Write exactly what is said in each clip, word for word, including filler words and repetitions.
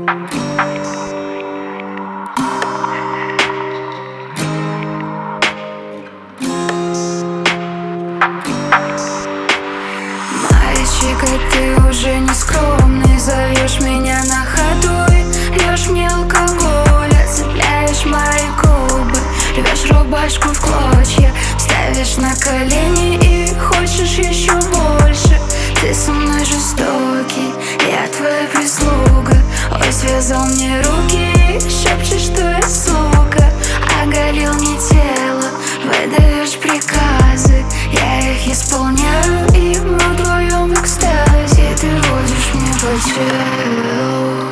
Мальчик, а ты уже не скромный, зовешь меня на ходу и льешь мне алкоголь, отцепляешь мои губы, рвешь рубашку в клочья, ставишь на колени и хочешь еще больше. Ты со мной жестокий, я твоя прислуга. Ой, связал мне руки, шепчешь, что я сука. Оголил мне тело, выдаешь приказы, я их исполняю, и мы вдвоем в экстазе. Ты водишь мне по телу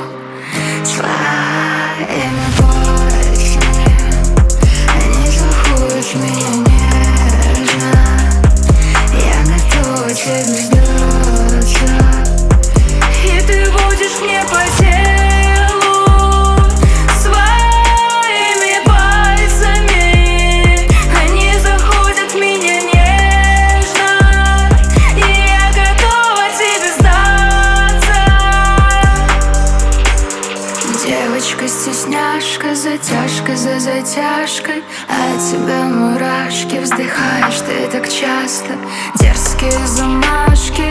своими пальцами, они заходят в меня нежно. Я готова тебе сдаться, и ты водишь мне по телу своими пальцами, они заходят в меня нежно. И я готова тебе сдаться. Девочка-стесняшка, затяжка за затяжкой, от тебя мурашки, вздыхаешь ты так часто. Дерзкие замашки,